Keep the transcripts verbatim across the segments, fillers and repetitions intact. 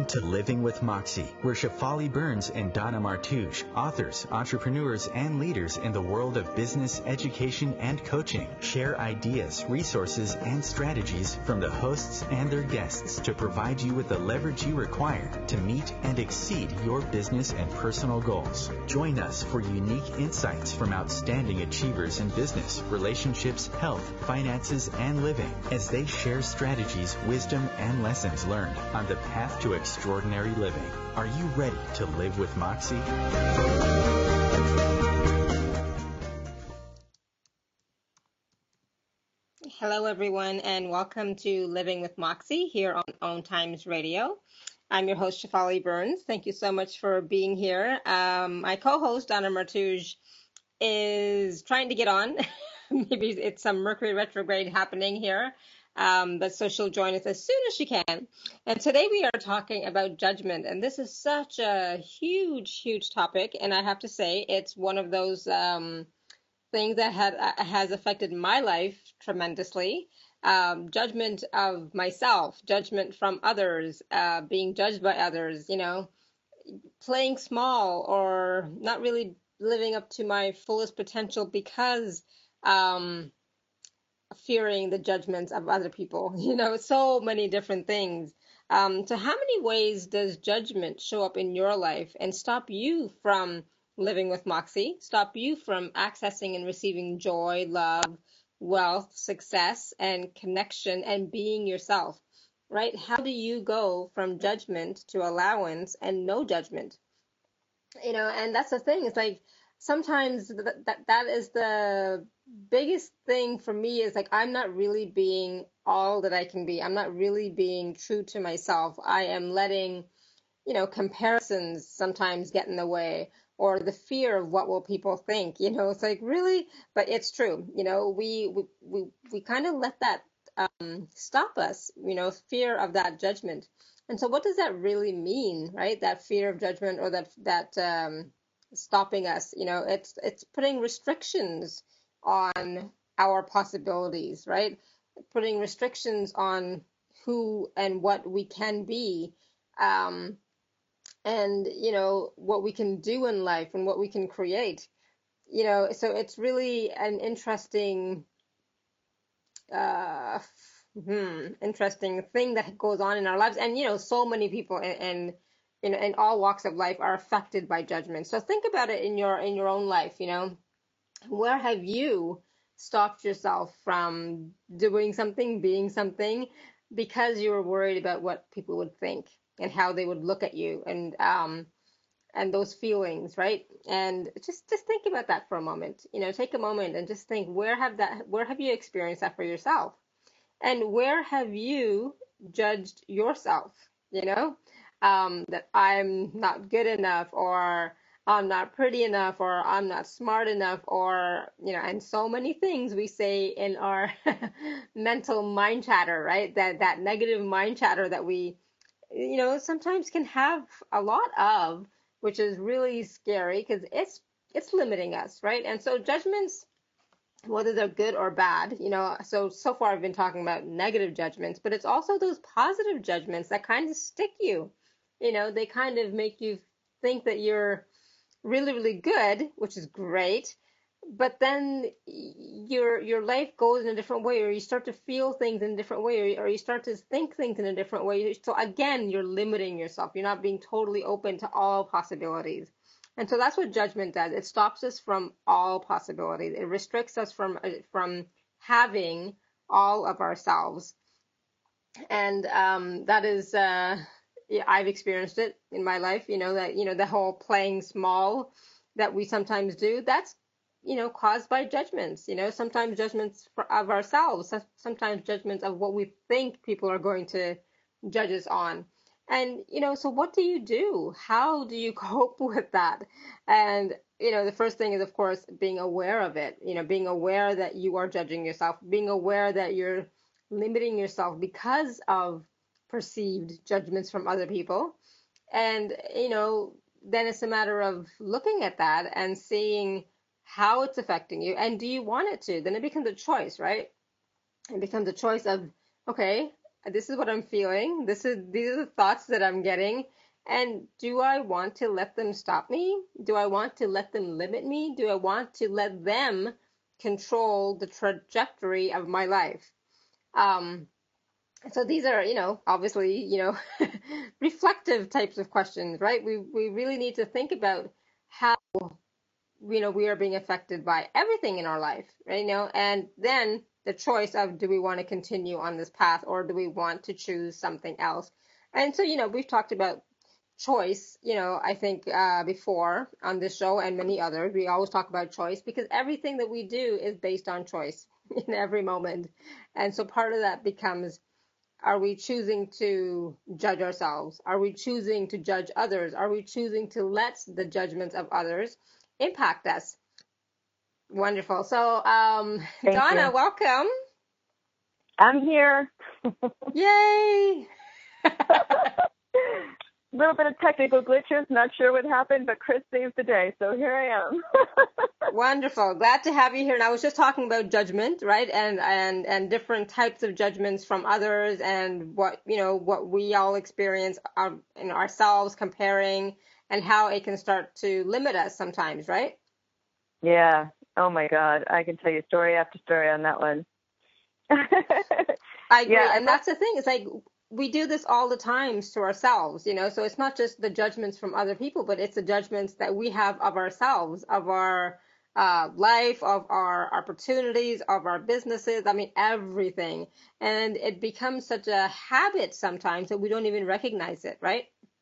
Welcome to Living with Moxie, where Shefali Burns and Donna Martouche, authors, entrepreneurs, and leaders in the world of business, education, and coaching, share ideas, resources, and strategies from the hosts and their guests to provide you with the leverage you require to meet and exceed your business and personal goals. Join us for unique insights from outstanding achievers in business, relationships, health, finances, and living as they share strategies, wisdom, and lessons learned on the path to extraordinary living. Are you ready to live with Moxie? Hello, everyone, and welcome to Living with Moxie here on Own Times Radio. I'm your host, Shefali Burns. Thank you so much for being here. Um, my co-host, Donna Martouche, is trying to get on. Maybe it's some Mercury retrograde happening here. Um, but so she'll join us as soon as she can. And today we are talking about judgment. And this is such a huge, huge topic. And I have to say, it's one of those um, things that had, uh, has affected my life tremendously. Um, judgment of myself, judgment from others, uh, being judged by others, you know, playing small or not really living up to my fullest potential because um, fearing the judgments of other people, you know, so many different things. Um, so how many ways does judgment show up in your life and stop you from living with Moxie, stop you from accessing and receiving joy, love, wealth, success, and connection and being yourself, right? How do you go from judgment to allowance and no judgment? You know, and that's the thing. It's like sometimes that that, that is the biggest thing for me is like I'm not really being all that I can be. I'm not really being true to myself. I am letting, you know, comparisons sometimes get in the way or the fear of what will people think. You know, it's like really, but it's true. You know, we we we, we kind of let that um, stop us, you know, fear of that judgment. And so what does that really mean, right? That fear of judgment or that that um, stopping us, you know, it's it's putting restrictions on our possibilities, right? Putting restrictions on who and what we can be, um, and, you know, what we can do in life and what we can create, you know, so it's really an interesting uh, hmm, interesting thing that goes on in our lives. And, you know, so many people and, and you know, in all walks of life are affected by judgment. So think about it in your in your own life, you know, where have you stopped yourself from doing something, being something, because you were worried about what people would think and how they would look at you and um and those feelings, right? And just just think about that for a moment. You know, take a moment and just think where have that where have you experienced that for yourself? And where have you judged yourself? You know, um, that I'm not good enough or I'm not pretty enough or I'm not smart enough or, you know, and so many things we say in our mental mind chatter, right? That that negative mind chatter that we, you know, sometimes can have a lot of, which is really scary because it's it's limiting us, right? And so judgments, whether they're good or bad, you know, so so far I've been talking about negative judgments, but it's also those positive judgments that kind of stick you. You know, they kind of make you think that you're really, really good, which is great, but then your your life goes in a different way, or you start to feel things in a different way, or, or you start to think things in a different way. So again, you're limiting yourself. You're not being totally open to all possibilities. And so that's what judgment does. It stops us from all possibilities. It restricts us from from having all of ourselves. And um, that is, uh, yeah, I've experienced it in my life. You know that you know the whole playing small that we sometimes do. That's you know caused by judgments. You know sometimes judgments for, of ourselves. Sometimes judgments of what we think people are going to judge us on. And, you know, so what do you do? How do you cope with that? And, you know, the first thing is, of course, being aware of it, you know, being aware that you are judging yourself, being aware that you're limiting yourself because of perceived judgments from other people. And, you know, then it's a matter of looking at that and seeing how it's affecting you. And do you want it to? Then it becomes a choice, right? It becomes a choice of, okay, this is what I'm feeling. This is these are the thoughts that I'm getting. And do I want to let them stop me? Do I want to let them limit me? Do I want to let them control the trajectory of my life? Um, so these are, you know, obviously, you know, reflective types of questions, right? We we really need to think about how, you know, we are being affected by everything in our life, right? You know, and then the choice of, do we want to continue on this path, or do we want to choose something else? And so, you know, we've talked about choice, you know, I think uh, before on this show and many others, we always talk about choice because everything that we do is based on choice in every moment. And so part of that becomes, are we choosing to judge ourselves? Are we choosing to judge others? Are we choosing to let the judgments of others impact us? Wonderful. So, um, Thank Donna, you. welcome. I'm here. Yay. A little bit of technical glitches, not sure what happened, but Chris saved the day, so here I am. Wonderful. Glad to have you here. And I was just talking about judgment, right? And and and different types of judgments from others, and what, you know, what we all experience our, in ourselves, comparing, and how it can start to limit us sometimes, right? Yeah. Oh my God. I can tell you story after story on that one. I agree. Yeah, I And love that's the thing. It's like we do this all the times to ourselves, you know, so it's not just the judgments from other people, but it's the judgments that we have of ourselves, of our uh, life, of our opportunities, of our businesses. I mean, everything. And it becomes such a habit sometimes that we don't even recognize it, right?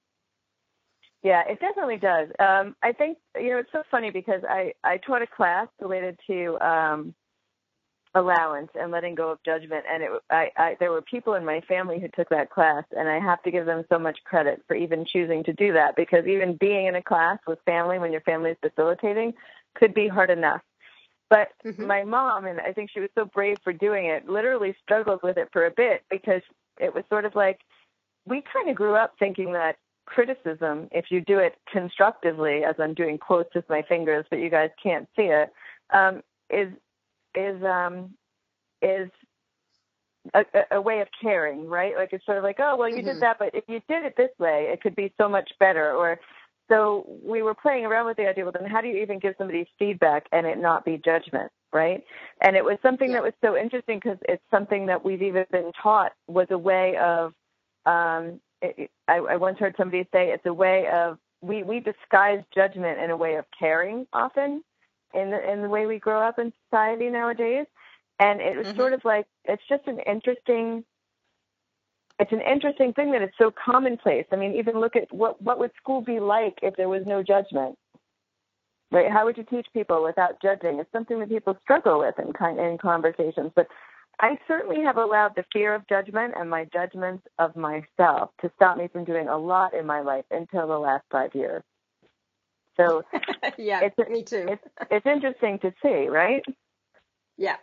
Yeah, it definitely does. Um, I think, you know, it's so funny because I, I taught a class related to um, allowance and letting go of judgment. And it, I, I, there were people in my family who took that class, and I have to give them so much credit for even choosing to do that, because even being in a class with family when your family is facilitating could be hard enough. But Mm-hmm. my mom, and I think she was so brave for doing it, literally struggled with it for a bit, because it was sort of like, we kind of grew up thinking that criticism, if you do it constructively, as I'm doing quotes with my fingers, but you guys can't see it, um, is is um, is a, a way of caring, right? Like, it's sort of like, oh, well, you Mm-hmm. did that, but if you did it this way, it could be so much better. Or so we were playing around with the idea, well, then how do you even give somebody feedback and it not be judgment, right? And it was something Yeah. that was so interesting, because it's something that we've even been taught was a way of, um, it, I, I once heard somebody say it's a way of, we, we disguise judgment in a way of caring often in the, in the way we grow up in society nowadays. And it was Mm-hmm. sort of like, it's just an interesting, it's an interesting thing that it's so commonplace. I mean, even look at what, what would school be like if there was no judgment, right? How would you teach people without judging? It's something that people struggle with in, kind, in conversations. But I certainly have allowed the fear of judgment and my judgments of myself to stop me from doing a lot in my life until the last five years. So Yeah, it's, me too. it's, it's interesting to see, right? Yeah.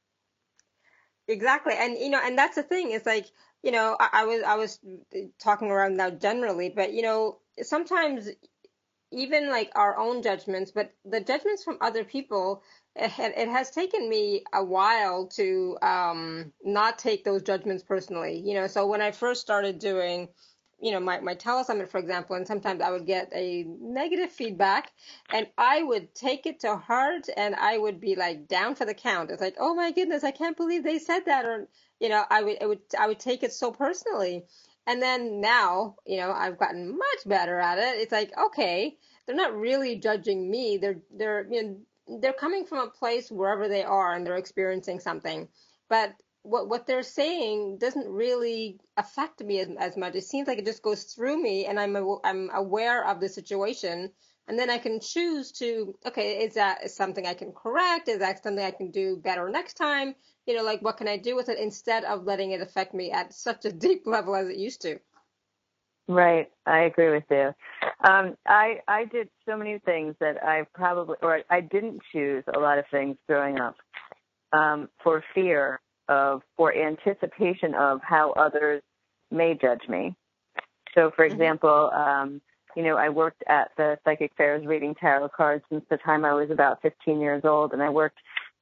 Exactly. And, you know, and that's the thing. It's like, you know, I, I was I was talking around now generally, but, you know, sometimes even like our own judgments, but the judgments from other people, it, it has taken me a while to um, not take those judgments personally. You know, so when I first started doing, you know, my, my telesummit, for example, and sometimes I would get a negative feedback and I would take it to heart and I would be like down for the count. It's like, oh my goodness, I can't believe they said that. Or, you know, I would, it would, I would take it so personally. And then now, you know, I've gotten much better at it. It's like, okay, they're not really judging me. They're, they're, you know, they're coming from a place wherever they are and they're experiencing something. But what what they're saying doesn't really affect me as, as much. It seems like it just goes through me, and I'm a, I'm aware of the situation, and then I can choose to, okay, is that something I can correct? Is that something I can do better next time? You know, like what can I do with it instead of letting it affect me at such a deep level as it used to? Right. I agree with you. Um, I I did so many things that I probably, or I didn't choose a lot of things growing up um, for fear of, or anticipation of how others may judge me. So, for Mm-hmm. example, um, you know, I worked at the Psychic Fairs reading tarot cards since the time I was about fifteen years old, and I worked with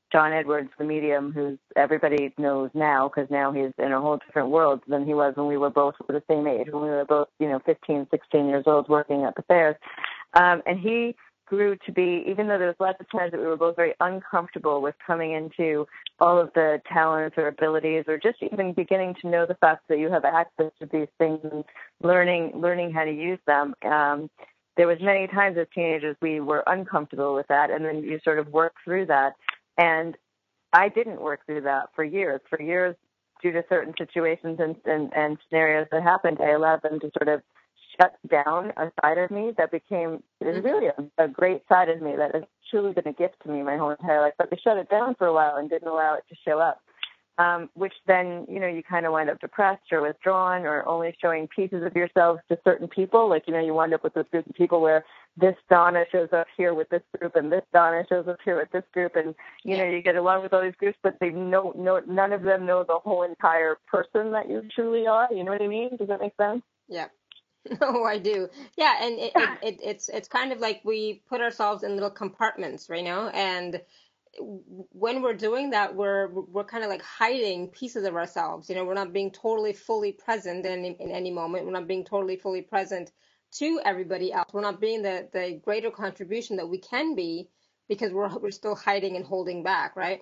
John Edwards, the medium, who everybody knows now because now he's in a whole different world than he was when we were both the same age, when we were both, you know, fifteen, sixteen years old working at the fairs. Um, and he grew to be, even though there was lots of times that we were both very uncomfortable with coming into all of the talents or abilities or just even beginning to know the fact that you have access to these things and learning learning how to use them. Um, there was many times as teenagers we were uncomfortable with that, and then you sort of work through that. And I didn't work through that for years. For years, due to certain situations and, and, and scenarios that happened, I allowed them to sort of shut down a side of me that became is really a, a great side of me that has truly been a gift to me my whole entire life. But they shut it down for a while and didn't allow it to show up, um, which then, you know, you kind of wind up depressed or withdrawn or only showing pieces of yourself to certain people. Like, you know, you wind up with this group of people where this Donna shows up here with this group and this Donna shows up here with this group. And, you know, you get along with all these groups, but they know, know none of them know the whole entire person that you truly are. You know what I mean? Does that make sense? Yeah. No, I do. Yeah, and it, it, it, it's it's kind of like we put ourselves in little compartments, right now, and when we're doing that, we're we're kind of like hiding pieces of ourselves. You know, we're not being totally fully present in in any moment. We're not being totally fully present to everybody else. We're not being the the greater contribution that we can be because we're we're still hiding and holding back, right?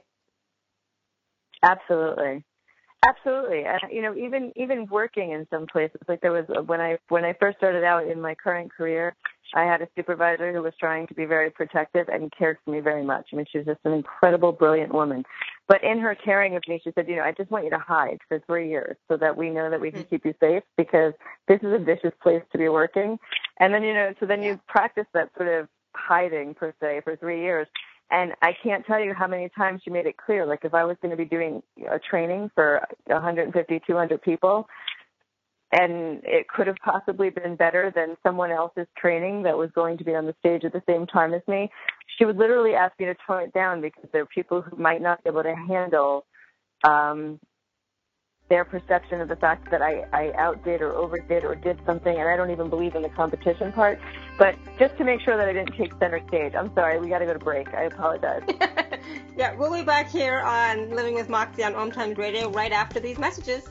Absolutely. Absolutely. And, you know, even even working in some places, like there was when I when I first started out in my current career, I had a supervisor who was trying to be very protective and cared for me very much. I mean, she was just an incredible, brilliant woman. But in her caring of me, she said, you know, I just want you to hide for three years so that we know that we can keep you safe because this is a vicious place to be working. And then, you know, so then you practice that sort of hiding, per se, for three years. And I can't tell you how many times she made it clear, like if I was going to be doing a training for one hundred fifty, two hundred people, and it could have possibly been better than someone else's training that was going to be on the stage at the same time as me, she would literally ask me to tone it down because there are people who might not be able to handle um, their perception of the fact that I, I outdid or overdid or did something, and I don't even believe in the competition part. But just to make sure that I didn't take center stage. I'm sorry, we got to go to break. I apologize. Yeah, we'll be back here on Living with Moxie on Om Times Radio right after these messages.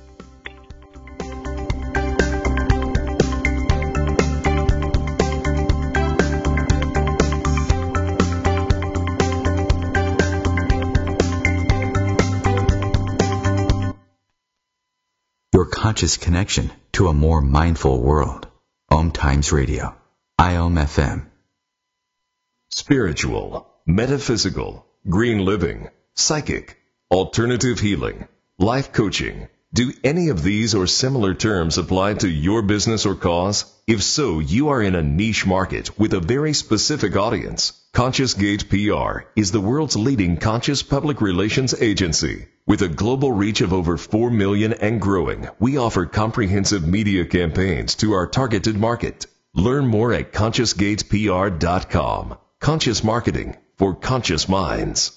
Your conscious connection to a more mindful world. Om Times Radio. I O M F M. Spiritual, metaphysical, green living, psychic, alternative healing, life coaching. Do any of these or similar terms apply to your business or cause? If so, you are in a niche market with a very specific audience. Conscious Gate P R is the world's leading conscious public relations agency. With a global reach of over four million and growing, we offer comprehensive media campaigns to our targeted market. Learn more at conscious gate p r dot com. Conscious marketing for conscious minds.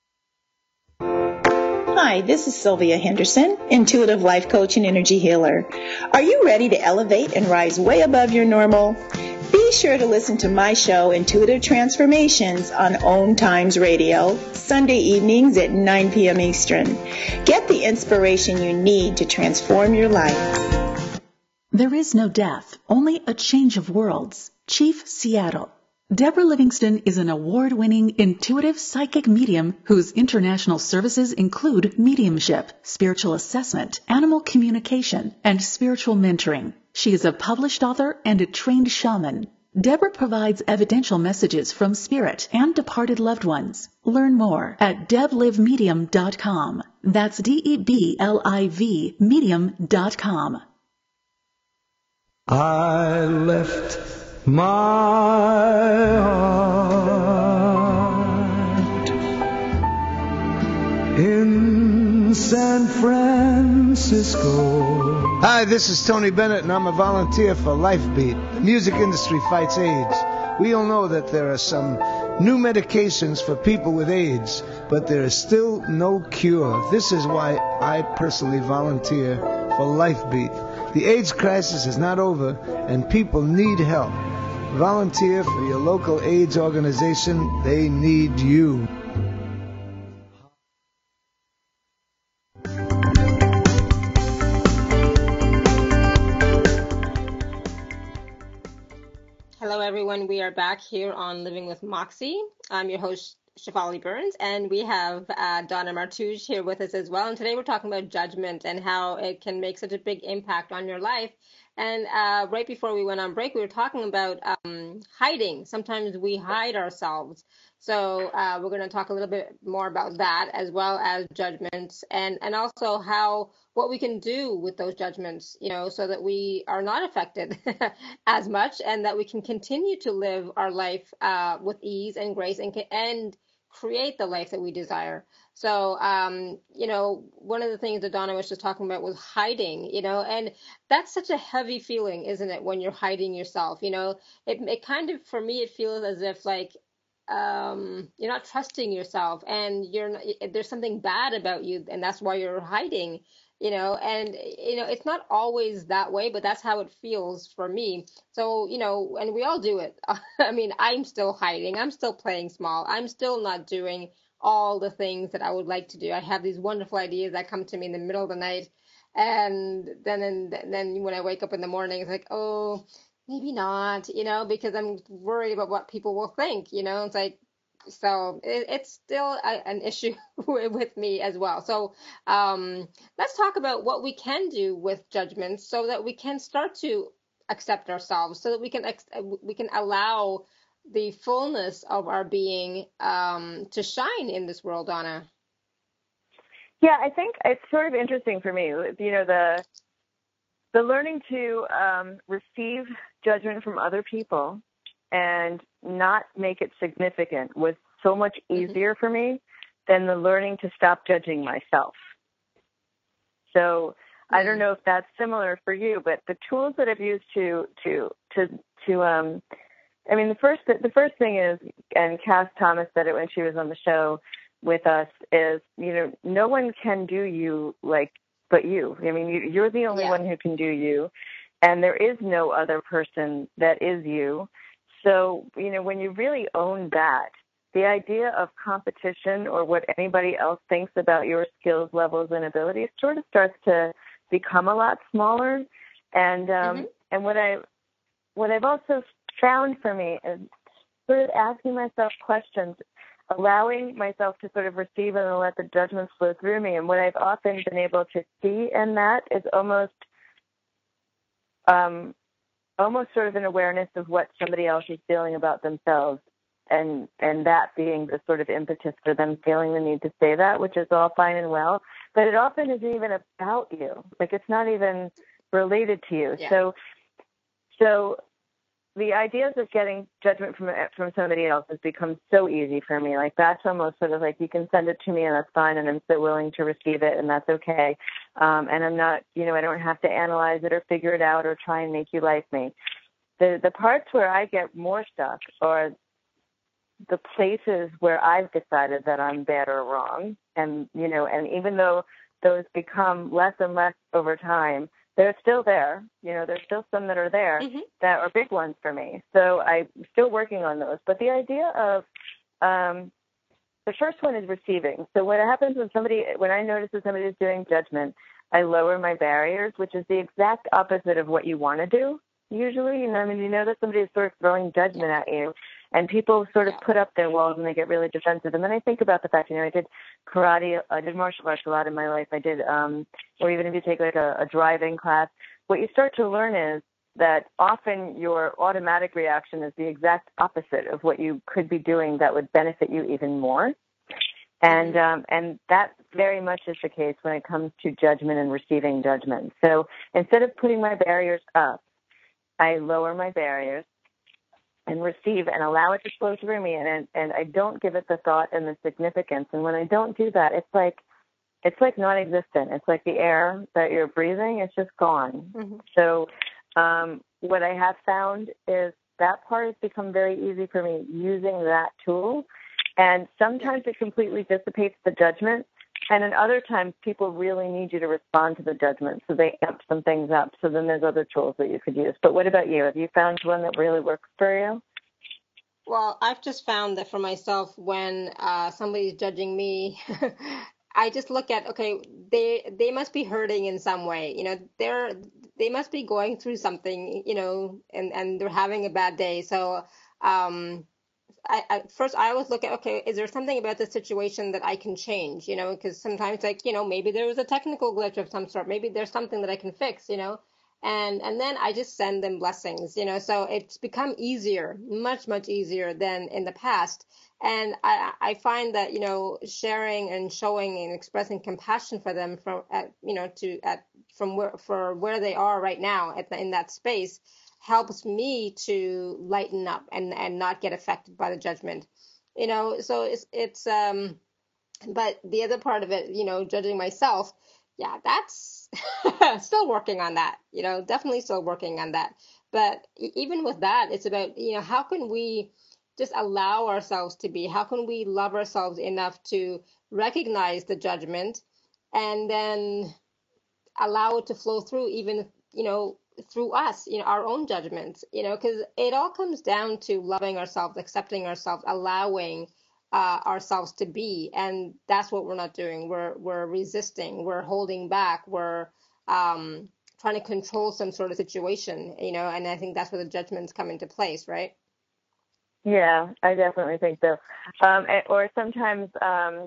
Hi, this is Sylvia Henderson, intuitive life coach and energy healer. Are you ready to elevate and rise way above your normal? Be sure to listen to my show, Intuitive Transformations, on Om Times Radio, Sunday evenings at nine p.m. Eastern. Get the inspiration you need to transform your life. There is no death, only a change of worlds. Chief Seattle. Deborah Livingston is an award-winning intuitive psychic medium whose international services include mediumship, spiritual assessment, animal communication, and spiritual mentoring. She is a published author and a trained shaman. Deborah provides evidential messages from spirit and departed loved ones. Learn more at deb live medium dot com. That's D E B L I V medium dot com. I left my heart in San Francisco. Hi, this is Tony Bennett, and I'm a volunteer for LifeBeat. The music industry fights AIDS. We all know that there are some new medications for people with AIDS, but there is still no cure. This is why I personally volunteer for LifeBeat. The AIDS crisis is not over, and people need help. Volunteer for your local AIDS organization. They need you. everyone. We are back here on Living with Moxie. I'm your host, Shefali Burns, and we have uh, Donna Martouche here with us as well. And today we're talking about judgment and how it can make such a big impact on your life. And uh, right before we went on break, we were talking about um, hiding. Sometimes we hide ourselves. So uh, we're going to talk a little bit more about that, as well as judgments, and and also how what we can do with those judgments, you know, so that we are not affected as much, and that we can continue to live our life uh, with ease and grace, and and create the life that we desire. So, um, you know, one of the things that Donna was just talking about was hiding, you know, and that's such a heavy feeling, isn't it, when you're hiding yourself? You know, it it kind of, for me, it feels as if like um you're not trusting yourself, and you're not, there's something bad about you, and that's why you're hiding, you know. And you know, it's not always that way, but that's how it feels for me. So, you know, and we all do it. I mean, I'm still hiding, I'm still playing small, I'm still not doing all the things that I would like to do. I have these wonderful ideas that come to me in the middle of the night, and then and then when I wake up in the morning, it's like, oh, maybe not, you know, because I'm worried about what people will think, you know. It's like, so it, it's still a, an issue with me as well. So um, let's talk about what we can do with judgments so that we can start to accept ourselves, so that we can ex- we can allow the fullness of our being um, to shine in this world, Donna. Yeah, I think it's sort of interesting for me, you know, the the learning to um, receive judgment from other people and not make it significant was so much easier mm-hmm. for me than the learning to stop judging myself. So mm-hmm. I don't know if that's similar for you, but the tools that I've used to to to to um, I mean, the first the first thing is, and Cass Thomas said it when she was on the show with us, is, you know, no one can do you like but you. I mean, you, you're the only yeah. one who can do you, and there is no other person that is you. So, you know, when you really own that, the idea of competition or what anybody else thinks about your skills, levels, and abilities sort of starts to become a lot smaller. And um, mm-hmm. and what I what I've also found for me is sort of asking myself questions, allowing myself to sort of receive and let the judgments flow through me. And what I've often been able to see in that is almost um, almost sort of an awareness of what somebody else is feeling about themselves, and and that being the sort of impetus for them feeling the need to say that, which is all fine and well. But it often isn't even about you. Like, it's not even related to you. Yeah. So, so the ideas of getting judgment from from somebody else has become so easy for me. Like, that's almost sort of like, you can send it to me and that's fine, and I'm so willing to receive it, and that's okay. Um, and I'm not, you know, I don't have to analyze it or figure it out or try and make you like me. The the parts where I get more stuck are the places where I've decided that I'm bad or wrong. And, you know, and even though those become less and less over time, they're still there. You know, there's still some that are there mm-hmm. that are big ones for me. So I'm still working on those. But the idea of, um, the first one is receiving. So what happens when somebody, when I notice that somebody is doing judgment, I lower my barriers, which is the exact opposite of what you want to do. Usually, you know, I mean, you know that somebody is sort of throwing judgment at you, and people sort of put up their walls and they get really defensive. And then I think about the fact, you know, I did karate, I did martial arts a lot in my life. I did, um, or even if you take like a, a driving class, what you start to learn is that often your automatic reaction is the exact opposite of what you could be doing that would benefit you even more. And um, and that very much is the case when it comes to judgment and receiving judgment. So instead of putting my barriers up, I lower my barriers and receive and allow it to flow through me, and and I don't give it the thought and the significance. And when I don't do that, it's like it's like non-existent. It's like the air that you're breathing, it's just gone. Mm-hmm. So um, what I have found is that part has become very easy for me using that tool. And sometimes it completely dissipates the judgment, and in other times people really need you to respond to the judgment, so they amp some things up. So then there's other tools that you could use. But what about you? Have you found one that really works for you? Well, I've just found that for myself, when uh, somebody's judging me, I just look at, okay, they they must be hurting in some way. You know, they're they must be going through something, you know, and, and they're having a bad day. So um, I, I first I always look at, okay, is there something about the situation that I can change? You know, because sometimes, like, you know, maybe there was a technical glitch of some sort. Maybe there's something that I can fix. You know, and and then I just send them blessings. You know, so it's become easier, much much easier than in the past. And I I find that, you know, sharing and showing and expressing compassion for them from at you know to at from where for where they are right now at the, in that space helps me to lighten up and and not get affected by the judgment. You know, so it's it's um but the other part of it, you know, judging myself, yeah, that's still working on that, you know, definitely still working on that. But e- even with that, it's about, you know, how can we just allow ourselves to be, how can we love ourselves enough to recognize the judgment and then allow it to flow through, even, you know, through us, you know, our own judgments, you know, because it all comes down to loving ourselves, accepting ourselves, allowing uh, ourselves to be. And that's what we're not doing. We're we're resisting, we're holding back, we're um, trying to control some sort of situation, you know, and I think that's where the judgments come into place, right? Yeah, I definitely think so. Um, and- or sometimes um,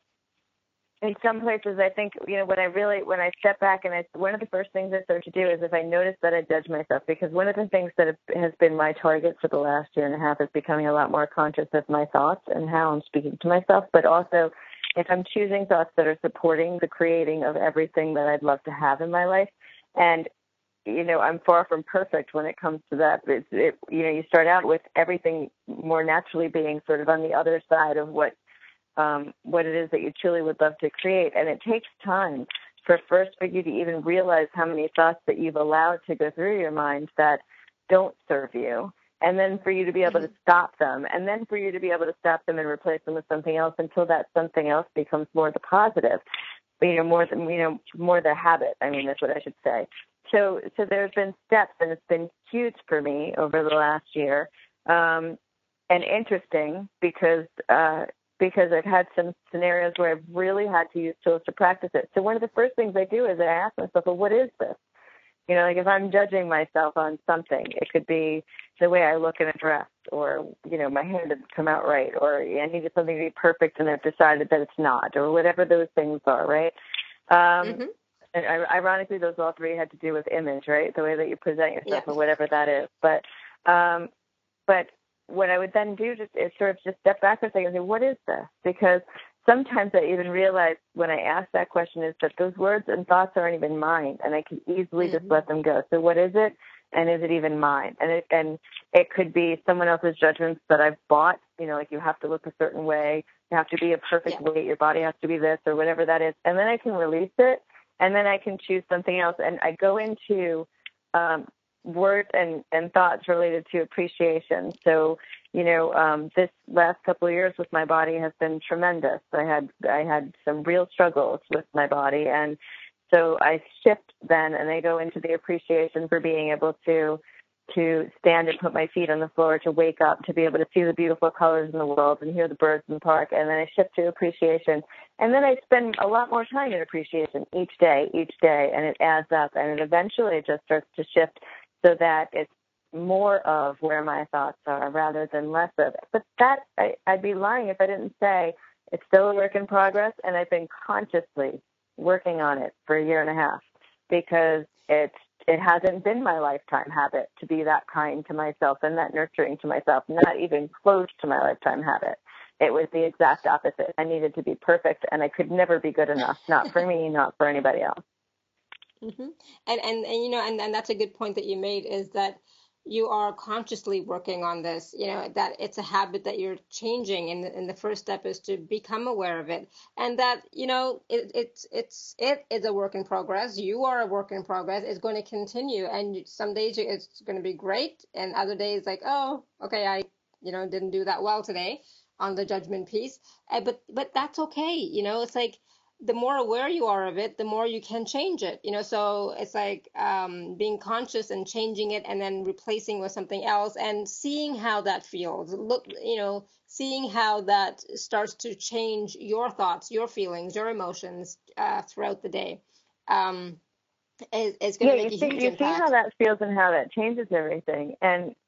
in some places, I think, you know, when I really, when I step back and I, one of the first things I start to do is if I notice that I judge myself, because one of the things that has been my target for the last year and a half is becoming a lot more conscious of my thoughts and how I'm speaking to myself, but also if I'm choosing thoughts that are supporting the creating of everything that I'd love to have in my life. And you know, I'm far from perfect when it comes to that. It's, it, you know, you start out with everything more naturally being sort of on the other side of what um, what it is that you truly would love to create. And it takes time for first for you to even realize how many thoughts that you've allowed to go through your mind that don't serve you. And then for you to be able to stop them. And then for you to be able to stop them and replace them with something else until that something else becomes more the positive, you know, more than, you know, more the habit. I mean, that's what I should say. So, so there's been steps, and it's been huge for me over the last year, um, and interesting because uh, because I've had some scenarios where I've really had to use tools to practice it. So one of the first things I do is I ask myself, well, what is this? You know, like if I'm judging myself on something, it could be the way I look in a dress, or, you know, my hair didn't come out right, or I needed something to be perfect and I've decided that it's not, or whatever those things are, right? Um, Mm-hmm. And ironically, those all three had to do with image, right? The way that you present yourself, Yeah. or whatever that is. But, um, but what I would then do just is sort of just step back for a second and say, what is this? Because sometimes I even realize when I ask that question is that those words and thoughts aren't even mine, and I can easily Mm-hmm. just let them go. So what is it? And is it even mine? And it, and it could be someone else's judgments that I've bought, you know, like you have to look a certain way, you have to be a perfect Yeah. weight, your body has to be this, or whatever that is. And then I can release it. And then I can choose something else. And I go into um, words and, and thoughts related to appreciation. So, you know, um, this last couple of years with my body has been tremendous. I had I had some real struggles with my body. And so I shift then and I go into the appreciation for being able to to stand and put my feet on the floor, to wake up, to be able to see the beautiful colors in the world and hear the birds in the park. And then I shift to appreciation. And then I spend a lot more time in appreciation each day, each day, and it adds up. And it eventually just starts to shift so that it's more of where my thoughts are rather than less of it. But that, I, I'd be lying if I didn't say it's still a work in progress, and I've been consciously working on it for a year and a half because it's it hasn't been my lifetime habit to be that kind to myself and that nurturing to myself, not even close to my lifetime habit. It was the exact opposite. I needed to be perfect, and I could never be good enough, not for me, not for anybody else. Mm-hmm. And, and and you know, and, and that's a good point that you made, is that you are consciously working on this, you know, that it's a habit that you're changing, and the, and the first step is to become aware of it, and that, you know, it, it's it's it is a work in progress. You are a work in progress. It's going to continue, and some days it's going to be great, and other days like, oh, okay, I, you know, didn't do that well today on the judgment piece, uh, but but that's okay, you know. It's like the more aware you are of it, the more you can change it, you know. So it's like um, being conscious and changing it, and then replacing with something else, and seeing how that feels. Look, you know, seeing how that starts to change your thoughts, your feelings, your emotions uh, throughout the day. Um, is, is going Yeah, to make you a see, huge you see how impact. that feels and how that changes everything. And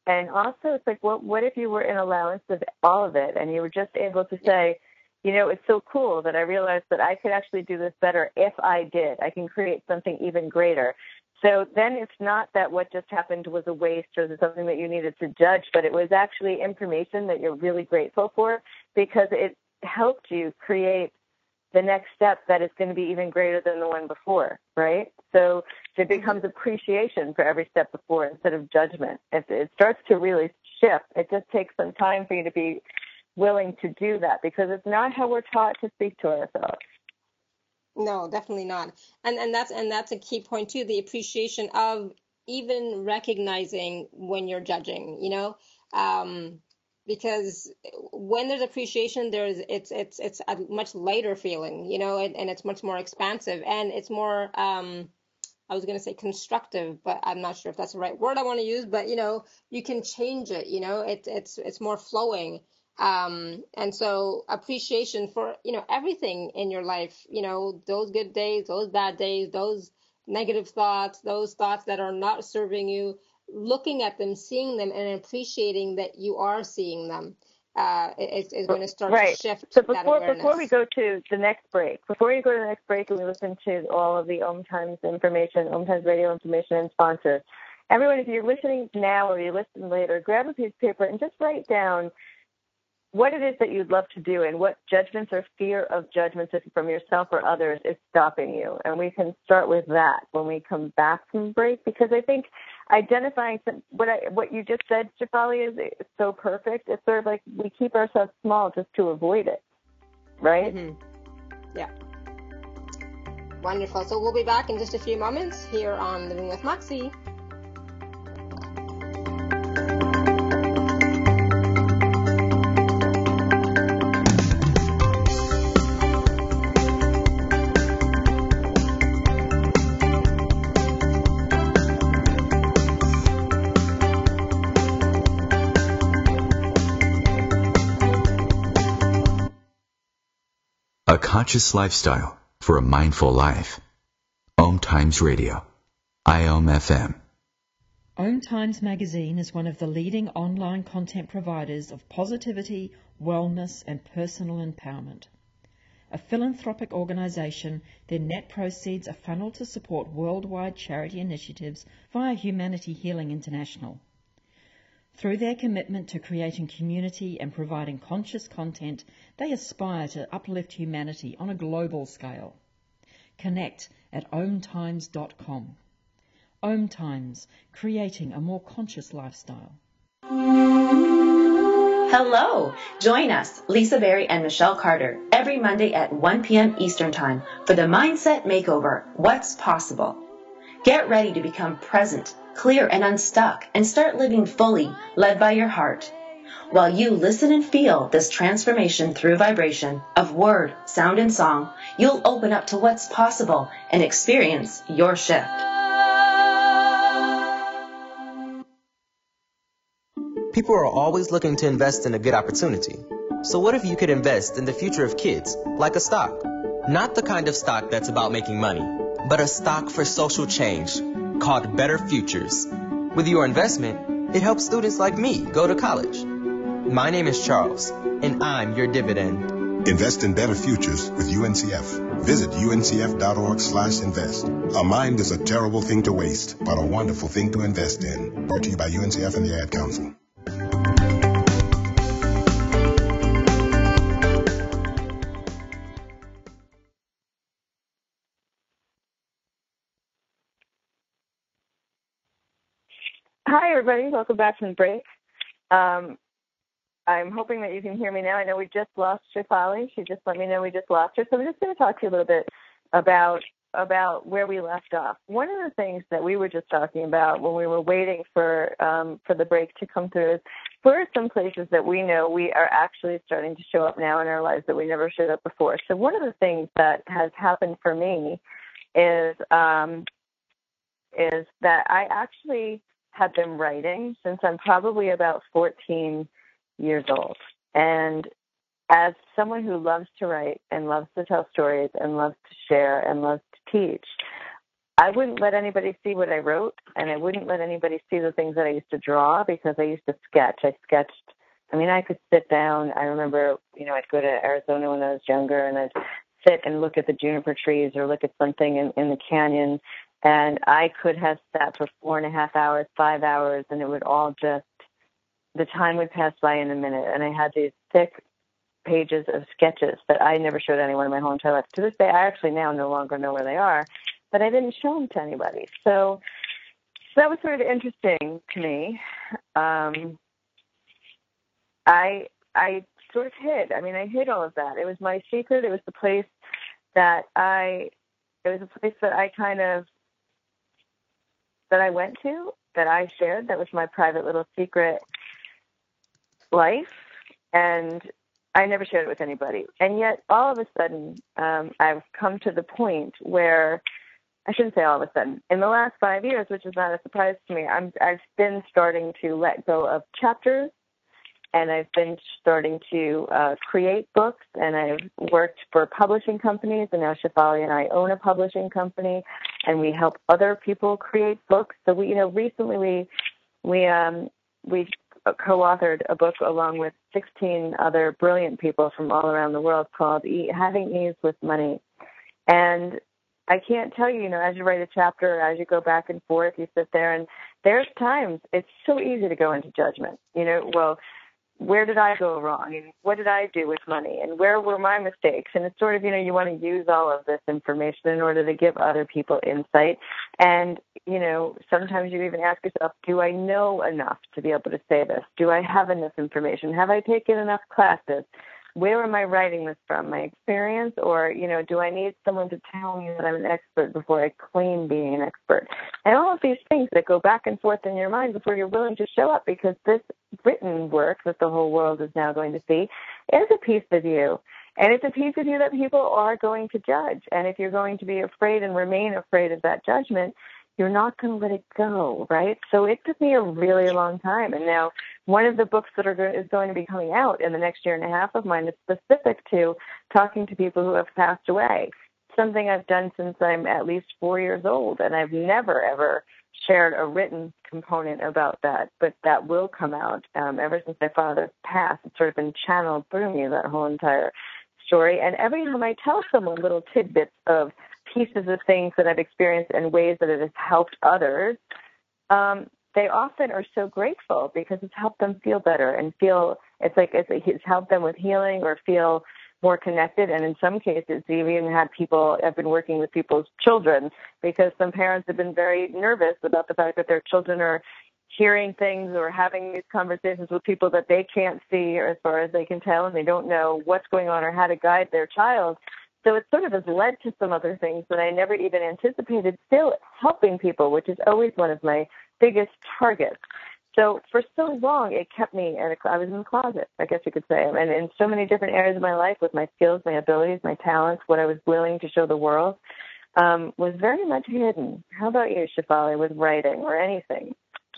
And also, it's like, what what if you were in allowance of all of it, and you were just able to say, you know, it's so cool that I realized that I could actually do this better if I did. I can create something even greater. So then it's not that what just happened was a waste or something that you needed to judge, but it was actually information that you're really grateful for because it helped you create the next step that is going to be even greater than the one before, right? So it becomes appreciation for every step before instead of judgment. It, it starts to really shift. It just takes some time for you to be willing to do that because it's not how we're taught to speak to ourselves. No, definitely not. And and that's and that's a key point too, the appreciation of even recognizing when you're judging, you know? Um, because when there's appreciation, there's it's it's it's a much lighter feeling, you know, and, and it's much more expansive and it's more um I was going to say constructive, but I'm not sure if that's the right word I want to use, but you know, you can change it, you know, it, it's it's more flowing. Um, and so appreciation for, you know, everything in your life, you know, those good days, those bad days, those negative thoughts, those thoughts that are not serving you, looking at them, seeing them, and appreciating that you are seeing them, uh, is, is going to start right. to shift so that before, awareness. Before we go to the next break, before you go to the next break and we listen to all of the Om Times information, Om Times radio information and sponsors, everyone, if you're listening now or you listen later, grab a piece of paper and just write down what it is that you'd love to do and what judgments or fear of judgments from yourself or others is stopping you. And we can start with that when we come back from break, because I think identifying some, what I, what you just said, Shefali, is so perfect. It's sort of like we keep ourselves small just to avoid it, right? Mm-hmm. Yeah. Wonderful. So we'll be back in just a few moments here on Living with Moxie. A conscious lifestyle for a mindful life. Om Times Radio. I O M F M. Om Times Magazine is one of the leading online content providers of positivity, wellness, and personal empowerment. A philanthropic organisation, their net proceeds are funneled to support worldwide charity initiatives via Humanity Healing International. Through their commitment to creating community and providing conscious content, they aspire to uplift humanity on a global scale. Connect at om times dot com. Om Times, creating a more conscious lifestyle. Hello! Join us, Lisa Berry and Michelle Carter, every Monday at one p.m. Eastern Time for the Mindset Makeover, What's Possible. Get ready to become present, clear, and unstuck, and start living fully, led by your heart. While you listen and feel this transformation through vibration of word, sound, and song, you'll open up to what's possible and experience your shift. People are always looking to invest in a good opportunity. So what if you could invest in the future of kids, like a stock? Not the kind of stock that's about making money, but a stock for social change called Better Futures. With your investment, it helps students like me go to college. My name is Charles, and I'm your dividend. Invest in better futures with U N C F. Visit uncf.org slash invest. A mind is a terrible thing to waste, but a wonderful thing to invest in. Brought to you by U N C F and the Ad Council. Hi, everybody. Welcome back from the break. Um, I'm hoping that you can hear me now. I know we just lost Shefali. She just let me know we just lost her. So I'm just going to talk to you a little bit about about where we left off. One of the things that we were just talking about when we were waiting for um, for the break to come through is where are some places that we know we are actually starting to show up now in our lives that we never showed up before. So one of the things that has happened for me is um, is that I actually have been writing since I'm probably about fourteen years old. And as someone who loves to write and loves to tell stories and loves to share and loves to teach, I wouldn't let anybody see what I wrote, and I wouldn't let anybody see the things that I used to draw because I used to sketch. I sketched. I mean, I could sit down. I remember, you know, I'd go to Arizona when I was younger, and I'd sit and look at the juniper trees or look at something in, in the canyon, and I could have sat for four and a half hours, five hours, and it would all just, the time would pass by in a minute. And I had these thick pages of sketches that I never showed anyone in my whole entire life. To this day, I actually now no longer know where they are, but I didn't show them to anybody. So, so that was sort of interesting to me. Um, I I sort of hid. I mean, I hid all of that. It was my secret. It was the place that I, it was a place that I kind of, that I went to, that I shared. That was my private little secret life. And I never shared it with anybody. And yet, all of a sudden, um, I've come to the point where, I shouldn't say all of a sudden, in the last five years, which is not a surprise to me, I'm, I've been starting to let go of chapters, and I've been starting to uh, create books, and I've worked for publishing companies, and now Shefali and I own a publishing company, and we help other people create books. So we, you know, recently we we um, we co-authored a book along with sixteen other brilliant people from all around the world called e- Having Ease with Money. And I can't tell you, you know, as you write a chapter, as you go back and forth, you sit there, and there's times it's so easy to go into judgment. You know, well, where did I go wrong? And what did I do with money? And where were my mistakes? And it's sort of, you know, you want to use all of this information in order to give other people insight. And, you know, sometimes you even ask yourself, do I know enough to be able to say this? Do I have enough information? Have I taken enough classes? Where am I writing this from? My experience? Or, you know, do I need someone to tell me that I'm an expert before I claim being an expert? And all of these things that go back and forth in your mind before you're willing to show up, because this written work that the whole world is now going to see is a piece of you. And it's a piece of you that people are going to judge. And if you're going to be afraid and remain afraid of that judgment, you're not going to let it go, right? So it took me a really long time. And now one of the books that are go- is going to be coming out in the next year and a half of mine is specific to talking to people who have passed away, something I've done since I'm at least four years old. And I've never, ever shared a written component about that, but that will come out. Um, ever since my father passed, it's sort of been channeled through me, that whole entire story. And every time I tell someone little tidbits of pieces of things that I've experienced and ways that it has helped others, um, they often are so grateful because it's helped them feel better and feel, it's like it's, it's helped them with healing or feel more connected. And in some cases, we've even had people, I've been working with people's children because some parents have been very nervous about the fact that their children are hearing things or having these conversations with people that they can't see or as far as they can tell, and they don't know what's going on or how to guide their child. So it sort of has led to some other things that I never even anticipated, still helping people, which is always one of my biggest targets. So for so long, it kept me, and I was in the closet, I guess you could say, and in so many different areas of my life with my skills, my abilities, my talents, what I was willing to show the world, um, was very much hidden. How about you, Shefali, with writing or anything?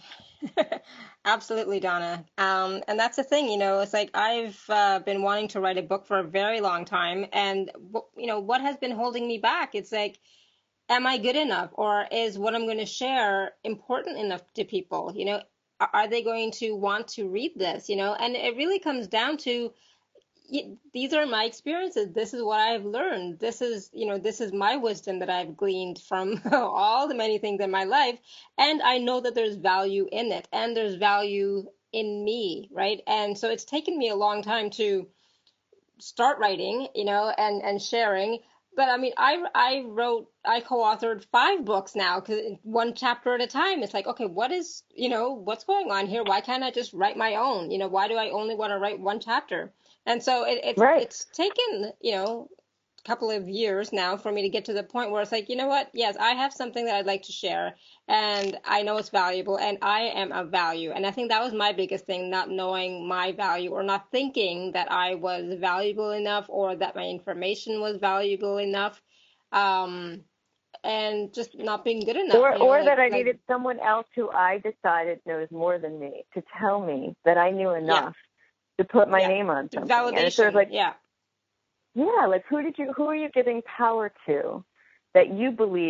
Absolutely, Donna. Um, and that's the thing, you know, it's like I've uh, been wanting to write a book for a very long time. And, you know, what has been holding me back? It's like, am I good enough? Or is what I'm going to share important enough to people? You know, are they going to want to read this? You know, and it really comes down to, these are my experiences. This is what I've learned. This is, you know, this is my wisdom that I've gleaned from all the many things in my life. And I know that there's value in it and there's value in me, right? And so it's taken me a long time to start writing, you know, and, and sharing. But I mean, I, I wrote, I co-authored five books now, because one chapter at a time. It's like, okay, what is, you know, what's going on here? Why can't I just write my own? You know, why do I only want to write one chapter? And so it, it's, right. it's taken, you know, a couple of years now for me to get to the point where it's like, you know what? Yes, I have something that I'd like to share, and I know it's valuable, and I am of value. And I think that was my biggest thing, not knowing my value or not thinking that I was valuable enough or that my information was valuable enough, um, and just not being good enough. Or, you know, or like, that I like, needed someone else who I decided knows more than me to tell me that I knew enough. Yeah. To put my yeah. name on something. Validation, and it's sort of like, yeah. Yeah, like who did you, who are you giving power to that you believe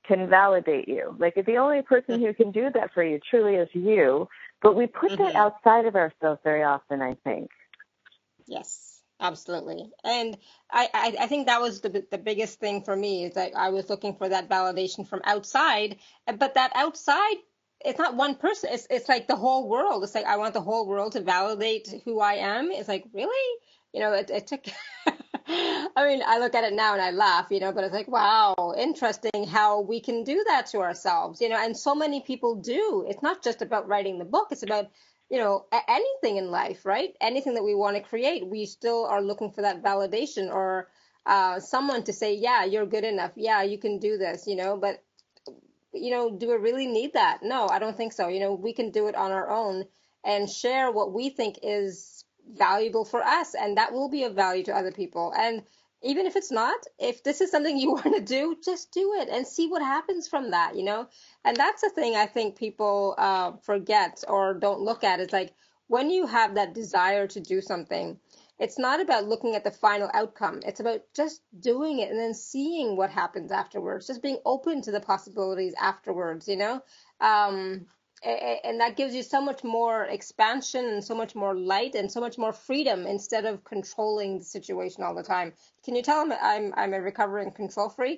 can validate you. Like, the only person who can do that for you truly is you. But we put mm-hmm. that outside of ourselves very often, I think. Yes, absolutely. And I, I, I think that was the the biggest thing for me, is that I was looking for that validation from outside. But that outside, it's not one person. It's it's like the whole world. It's like, I want the whole world to validate who I am. It's like, really? You know, it, it took... I mean, I look at it now and I laugh, you know, but it's like, wow, interesting how we can do that to ourselves, you know, and so many people do. It's not just about writing the book. It's about, you know, anything in life, right? Anything that we want to create, we still are looking for that validation, or uh, someone to say, yeah, you're good enough. Yeah, you can do this, you know, but, you know, do we really need that? No, I don't think so. You know, we can do it on our own and share what we think is valuable for us, and that will be of value to other people. And even if it's not, if this is something you want to do, just do it and see what happens from that, you know. And that's the thing I think people uh, forget or don't look at. It's like, when you have that desire to do something, it's not about looking at the final outcome. It's about just doing it and then seeing what happens afterwards, just being open to the possibilities afterwards, you know. Um, And that gives you so much more expansion and so much more light and so much more freedom, instead of controlling the situation all the time. Can you tell them I'm I'm a recovering control freak?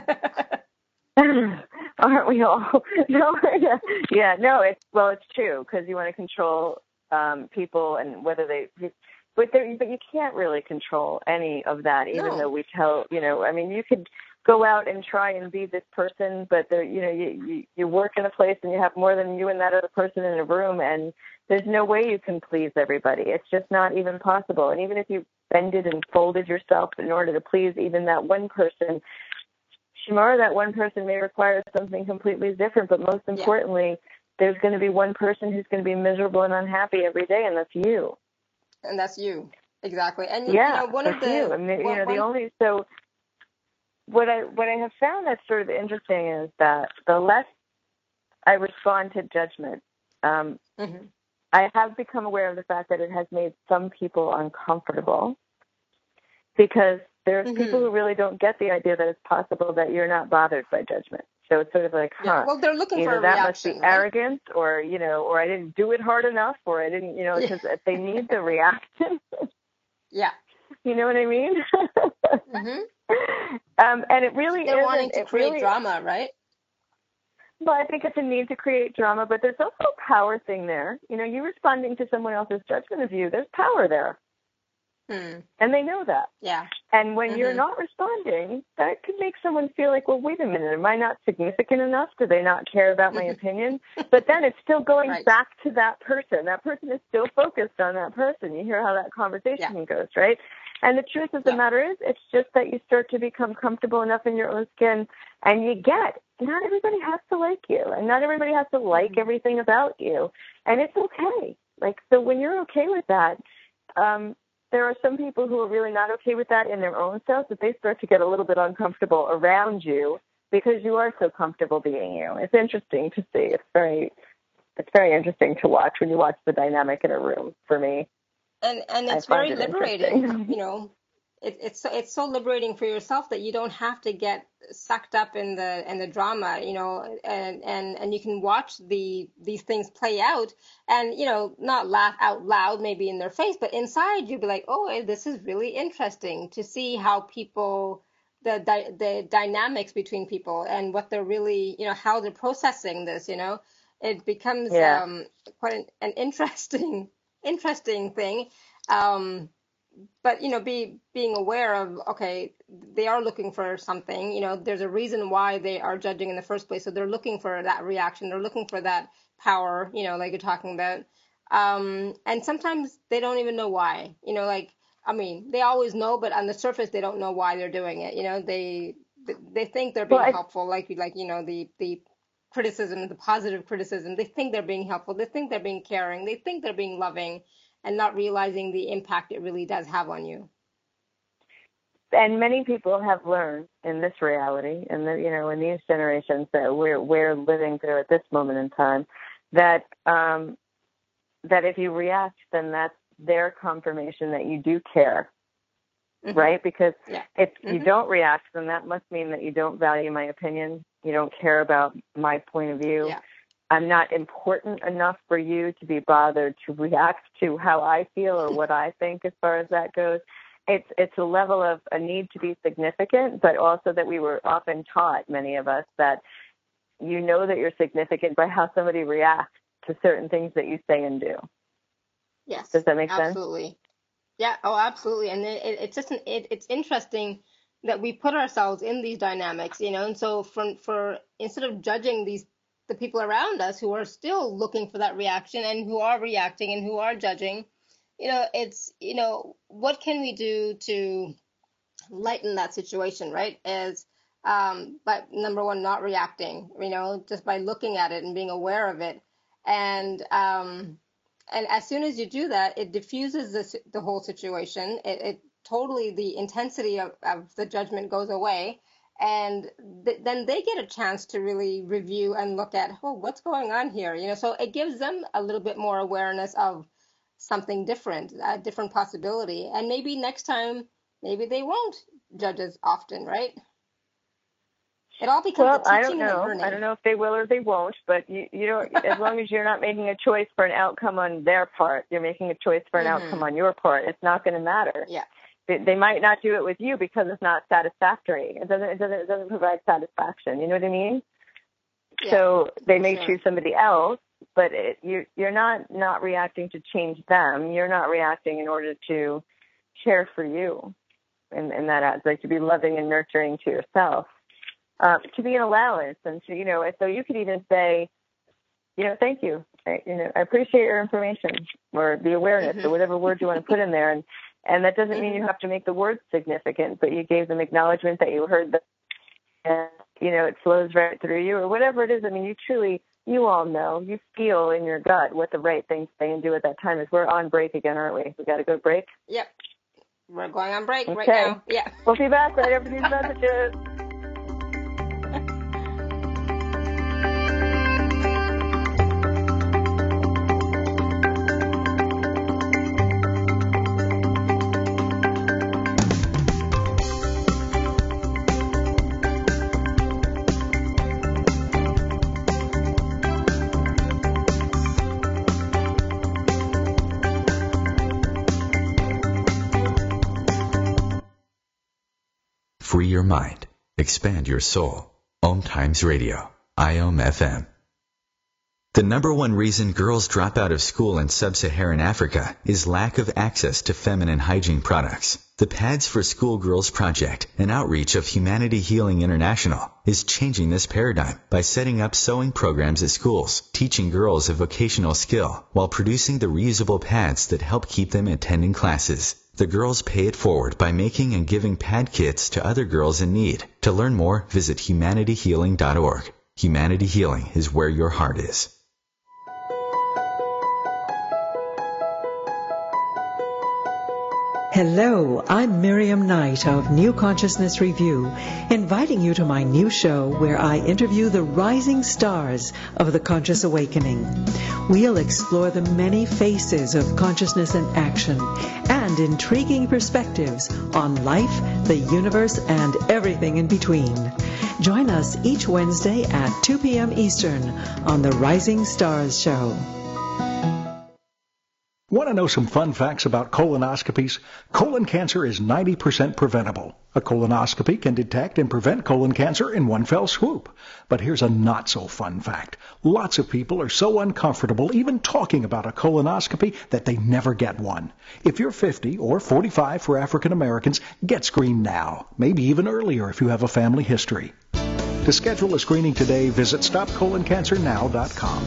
Aren't we all? No, yeah, yeah, no. It's well, it's true, because you want to control um, people and whether they. But there, but you can't really control any of that, even no. though we tell. You know, I mean, you could go out and try and be this person, but there, you know, you, you you work in a place and you have more than you and that other person in a room, and there's no way you can please everybody. It's just not even possible. And even if you bended and folded yourself in order to please even that one person, Shamara, that one person may require something completely different. But most importantly, yeah. there's going to be one person who's going to be miserable and unhappy every day, and that's you. And that's you, exactly. And yeah, you know, one that's of the you. I mean, one, you know, the one... only so. What I what I have found that's sort of interesting is that the less I respond to judgment, um, mm-hmm. I have become aware of the fact that it has made some people uncomfortable, because there's mm-hmm. people who really don't get the idea that it's possible that you're not bothered by judgment. So it's sort of like, huh, yeah. well, they're looking either for a that reaction, must be right? arrogant, or, you know, or I didn't do it hard enough, or I didn't, you know, because yeah. they need the reaction. yeah. You know what I mean? mm-hmm. Um, and it really They're isn't. wanting to it create really, drama, right? Well, I think it's a need to create drama, but there's also a power thing there. You know, you responding to someone else's judgment of you, there's power there. Hmm. And they know that. Yeah. And when mm-hmm. you're not responding, that could make someone feel like, well, wait a minute, am I not significant enough? Do they not care about my opinion? But then it's still going right. back to that person. That person is still focused on that person. You hear how that conversation yeah. goes, right? And the truth of the yeah. matter is, it's just that you start to become comfortable enough in your own skin, and you get, not everybody has to like you, and not everybody has to like mm-hmm. everything about you, and it's okay. Like, so when you're okay with that, um, there are some people who are really not okay with that in their own self, that they start to get a little bit uncomfortable around you because you are so comfortable being you. It's interesting to see. It's very, it's very interesting to watch when you watch the dynamic in a room, for me. And and it's very it liberating, you know. It, it's so, it's so liberating for yourself that you don't have to get sucked up in the in the drama, you know, and and and you can watch the these things play out, and you know, not laugh out loud maybe in their face, but inside you'd be like, oh, this is really interesting to see how people the the dynamics between people and what they're really, you know, how they're processing this, you know. It becomes yeah. um, quite an, an interesting. interesting thing, um, but you know, be being aware of, okay, they are looking for something, you know, there's a reason why they are judging in the first place, so they're looking for that reaction, they're looking for that power, you know, like you're talking about, um, and sometimes they don't even know why, you know, like, I mean, they always know, but on the surface they don't know why they're doing it, you know, they they think they're being well, I... helpful, like like you know, the the criticism, the positive criticism, they think they're being helpful, they think they're being caring, they think they're being loving, and not realizing the impact it really does have on you. And many people have learned in this reality, and the, you know, in these generations that we're we're living through at this moment in time, that um, that if you react, then that's their confirmation that you do care. mm-hmm. right? Because yeah. if mm-hmm. you don't react, then that must mean that you don't value my opinion. You don't care about my point of view. Yeah. I'm not important enough for you to be bothered to react to how I feel or what I think as far as that goes. It's it's a level of a need to be significant, but also that we were often taught, many of us, that you know that you're significant by how somebody reacts to certain things that you say and do. Yes. Does that make absolutely. sense? Absolutely. Yeah. Oh, absolutely. And it, it's just an, it, it's interesting that we put ourselves in these dynamics, you know. And so for for instead of judging these the people around us who are still looking for that reaction and who are reacting and who are judging, you know, it's, you know, what can we do to lighten that situation, right? As um, by number one, not reacting, you know, just by looking at it and being aware of it. And um, and as soon as you do that, it diffuses the, the whole situation. It, it totally, the intensity of, of the judgment goes away. And th- then they get a chance to really review and look at, oh, what's going on here? You know, so it gives them a little bit more awareness of something different, a different possibility. And maybe next time, maybe they won't judge as often, right? It all becomes well, a I teaching don't know. and learning. I don't know if they will or they won't, but you, you know, as long as you're not making a choice for an outcome on their part, you're making a choice for an mm-hmm. outcome on your part. It's not going to matter. Yeah. They might not do it with you because it's not satisfactory. It doesn't. It doesn't. It doesn't provide satisfaction. You know what I mean? Yeah, so they may sure. choose somebody else, but it, you, you're not not reacting to change them. You're not reacting in order to care for you, and and that adds like to be loving and nurturing to yourself, uh, to be an allowance, and to you know. So you could even say, you know, thank you. I, you know, I appreciate your information or the awareness mm-hmm. or whatever word you want to put in there, and. And that doesn't mean you have to make the words significant, but you gave them acknowledgement that you heard them, and, you know, it flows right through you or whatever it is. I mean, you truly, you all know, you feel in your gut what the right thing to say and do at that time is. We're on break again, aren't we? We got to go break? Yep. We're going on break okay. right now. Yeah. We'll be back right after these messages. Free your mind. Expand your soul. Om Times Radio. I O M F M. The number one reason girls drop out of school in sub-Saharan Africa is lack of access to feminine hygiene products. The Pads for Schoolgirls Project, an outreach of Humanity Healing International, is changing this paradigm by setting up sewing programs at schools, teaching girls a vocational skill, while producing the reusable pads that help keep them attending classes. The girls pay it forward by making and giving pad kits to other girls in need. To learn more, visit humanity healing dot org. Humanity Healing is where your heart is. Hello, I'm Miriam Knight of New Consciousness Review, inviting you to my new show where I interview the rising stars of the conscious awakening. We'll explore the many faces of consciousness in action and intriguing perspectives on life, the universe, and everything in between. Join us each Wednesday at two p.m. Eastern on the Rising Stars Show. Want to know some fun facts about colonoscopies? Colon cancer is ninety percent preventable. A colonoscopy can detect and prevent colon cancer in one fell swoop. But here's a not-so-fun fact. Lots of people are so uncomfortable even talking about a colonoscopy that they never get one. If you're fifty or forty-five for African Americans, get screened now. Maybe even earlier if you have a family history. To schedule a screening today, visit stop colon cancer now dot com.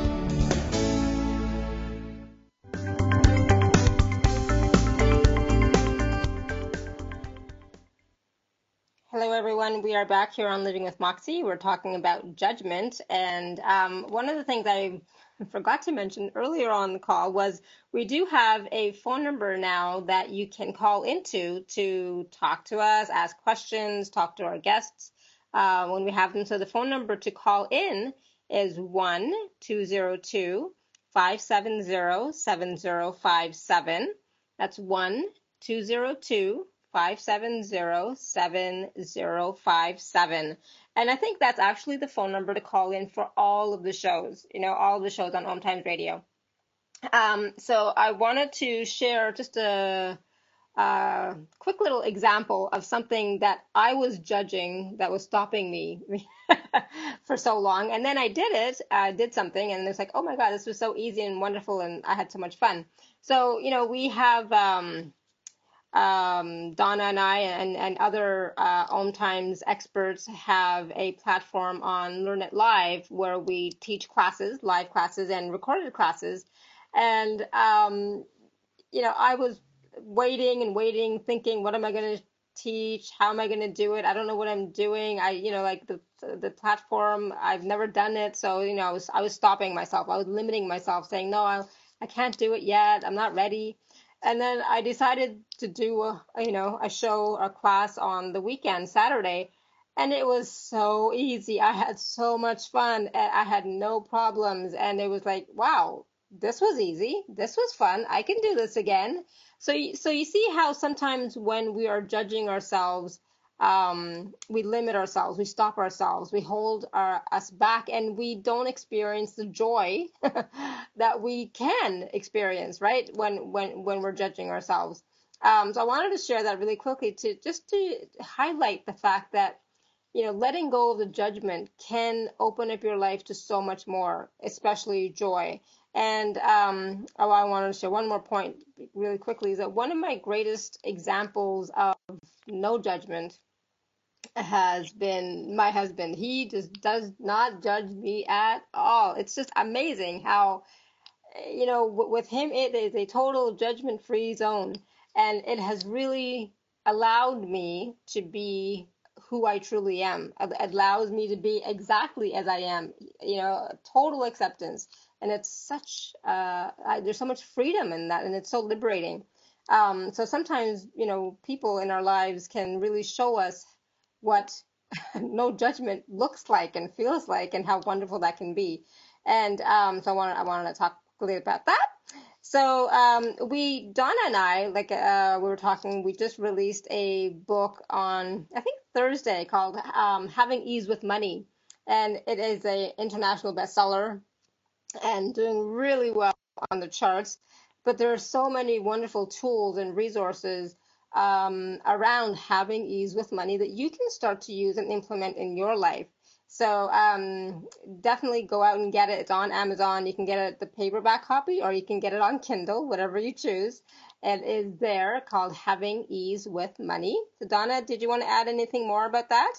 Hello, everyone. We are back here on Living with Moxie. We're talking about judgment. And um, one of the things I forgot to mention earlier on the call was we do have a phone number now that you can call into to talk to us, ask questions, talk to our guests uh, when we have them. So the phone number to call in is one two zero two, five seven zero, seven zero five seven. That's one two zero two, five seven zero, seven zero five seven. And I think that's actually the phone number to call in for all of the shows, you know, all of the shows on Om Times Radio. Um, so I wanted to share just a, a quick little example of something that I was judging that was stopping me for so long. And then I did it, I did something, and it's like, oh my God, this was so easy and wonderful, and I had so much fun. So, you know, we have um, um, Donna and I and, and other uh, Om Times experts have a platform on Learn It Live where we teach classes, live classes and recorded classes. And, um, you know, I was waiting and waiting, thinking, what am I going to teach? How am I going to do it? I don't know what I'm doing. I, you know, like the the platform, I've never done it. So, you know, I was I was stopping myself. I was limiting myself, saying, no, I I can't do it yet. I'm not ready. And then I decided to do, a, you know, a show, a class on the weekend, Saturday. And it was so easy. I had so much fun. I had no problems. And it was like, wow, this was easy. This was fun. I can do this again. So, so you see how sometimes when we are judging ourselves, um, we limit ourselves, we stop ourselves, we hold our, us back, and we don't experience the joy that we can experience, right? When, when, when we're judging ourselves. Um, so I wanted to share that really quickly to just to highlight the fact that, you know, letting go of the judgment can open up your life to so much more, especially joy. And um, oh, I wanted to share one more point really quickly is that one of my greatest examples of no judgment has been my husband. He just does not judge me at all. It's just amazing how, you know, w- with him, it is a total judgment-free zone. And it has really allowed me to be who I truly am. It allows me to be exactly as I am, you know, total acceptance. And it's such, uh, I, there's so much freedom in that, and it's so liberating. Um, so sometimes, you know, people in our lives can really show us what no judgment looks like and feels like, and how wonderful that can be. And um, so I wanted, I wanted to talk quickly about that. So um, we, Donna and I, like uh, we were talking, we just released a book on, I think Thursday, called um, Having Ease with Money. And it is an international bestseller and doing really well on the charts. But there are so many wonderful tools and resources um, around having ease with money that you can start to use and implement in your life. So um, definitely go out and get it. It's on Amazon. You can get it the paperback copy, or you can get it on Kindle, whatever you choose. It is there, called Having Ease with Money. So Donna, did you want to add anything more about that?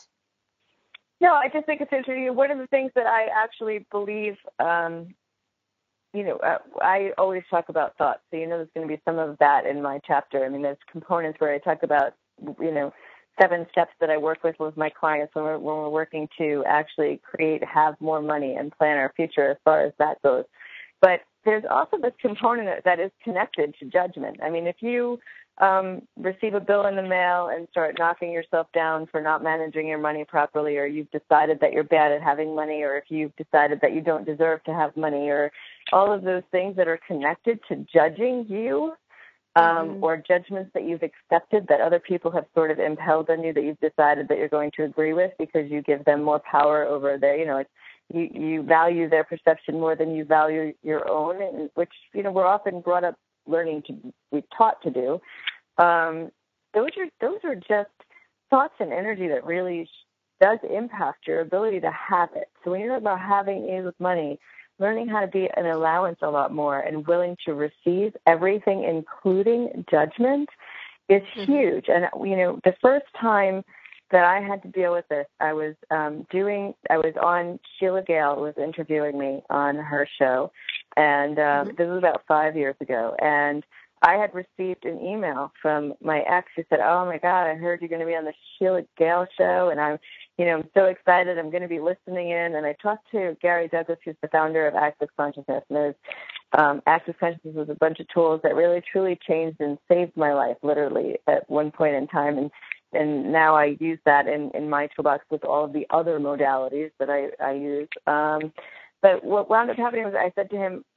No, I just think it's interesting. One of the things that I actually believe, um, you know, uh, I always talk about thoughts. So, you know, there's going to be some of that in my chapter. I mean, there's components where I talk about, you know, seven steps that I work with with my clients when we're, when we're working to actually create, have more money and plan our future as far as that goes. But there's also this component that is connected to judgment. I mean, if you um, receive a bill in the mail and start knocking yourself down for not managing your money properly, or you've decided that you're bad at having money, or if you've decided that you don't deserve to have money, or all of those things that are connected to judging you, um, mm-hmm. or judgments that you've accepted that other people have sort of impelled on you that you've decided that you're going to agree with because you give them more power over their, you know, it's, you, you value their perception more than you value your own, and which, you know, we're often brought up learning to be taught to do. Um, those are those are just thoughts and energy that really does impact your ability to have it. So when you're about having ease with money, learning how to be an allowance a lot more and willing to receive everything, including judgment, is mm-hmm. huge. And, you know, the first time that I had to deal with this, I was um, doing, I was on, Sheila Gale was interviewing me on her show, and uh, mm-hmm. this was about five years ago, and I had received an email from my ex who said, oh, my God, I heard you're going to be on the Sheila Gale show, and I'm, you know, I'm so excited. I'm going to be listening in. And I talked to Gary Douglas, who's the founder of Access Consciousness, and there's um, Access Consciousness was a bunch of tools that really, truly changed and saved my life, literally, at one point in time. And and now I use that in, in my toolbox with all of the other modalities that I, I use. Um, but what wound up happening was I said to him,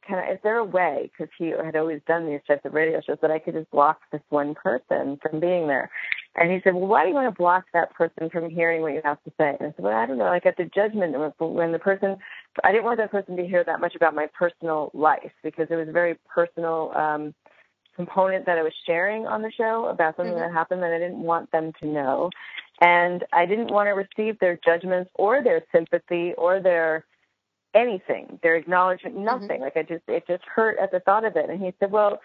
can I, is there a way, because he had always done these types of radio shows, that I could just block this one person from being there? And he said, well, why do you want to block that person from hearing what you have to say? And I said, well, I don't know. Like at the judgment, when the person, I didn't want that person to hear that much about my personal life, because it was a very personal um, component that I was sharing on the show about something mm-hmm. that happened that I didn't want them to know. And I didn't want to receive their judgments or their sympathy or their anything, their acknowledgement, nothing. Mm-hmm. Like I just, it just hurt at the thought of it. And he said, well,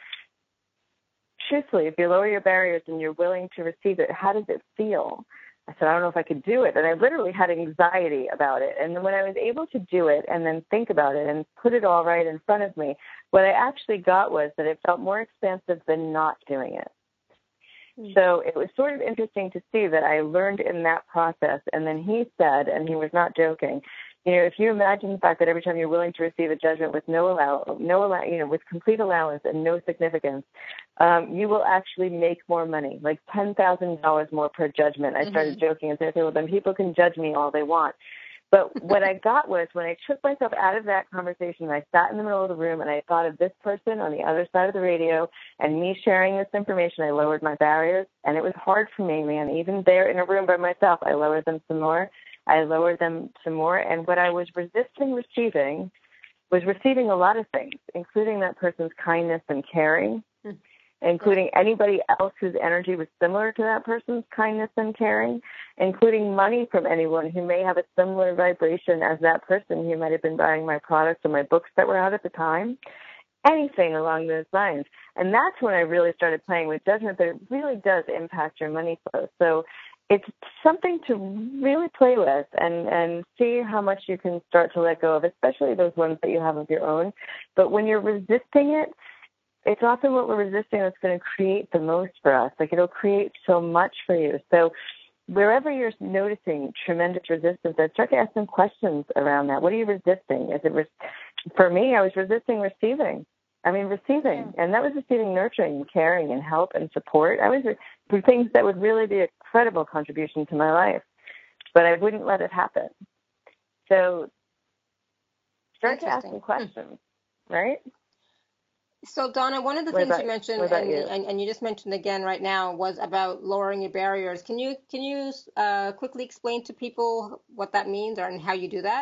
truthfully, if you lower your barriers and you're willing to receive it, how does it feel? I said, I don't know if I could do it. And I literally had anxiety about it. And then when I was able to do it and then think about it and put it all right in front of me, what I actually got was that it felt more expansive than not doing it. Mm-hmm. So it was sort of interesting to see that I learned in that process. And then he said, and he was not joking, you know, if you imagine the fact that every time you're willing to receive a judgment with no allow, no allow, you know, with complete allowance and no significance, um, you will actually make more money, like ten thousand dollars more per judgment. I started mm-hmm. joking and said, okay, well, then people can judge me all they want. But what I got was when I took myself out of that conversation, I sat in the middle of the room and I thought of this person on the other side of the radio and me sharing this information, I lowered my barriers. And it was hard for me, man. Even there in a room by myself, I lowered them some more. I lowered them some more. And what I was resisting receiving was receiving a lot of things, including that person's kindness and caring, mm-hmm. including anybody else whose energy was similar to that person's kindness and caring, including money from anyone who may have a similar vibration as that person who might have been buying my products or my books that were out at the time, anything along those lines. And that's when I really started playing with judgment, but it really does impact your money flow. So it's something to really play with and, and see how much you can start to let go of, especially those ones that you have of your own. But when you're resisting it, it's often what we're resisting that's going to create the most for us. Like it'll create so much for you. So wherever you're noticing tremendous resistance, I start to ask some questions around that. What are you resisting? Is it re- for me, I was resisting receiving. I mean, receiving, and that was receiving nurturing and caring and help and support. I was for things that would really be an incredible contribution to my life, but I wouldn't let it happen. So start to ask some questions, hmm. right? So, Donna, one of the what things about, you mentioned, and you? And, and you just mentioned again right now, was about lowering your barriers. Can you can you uh, quickly explain to people what that means or and how you do that?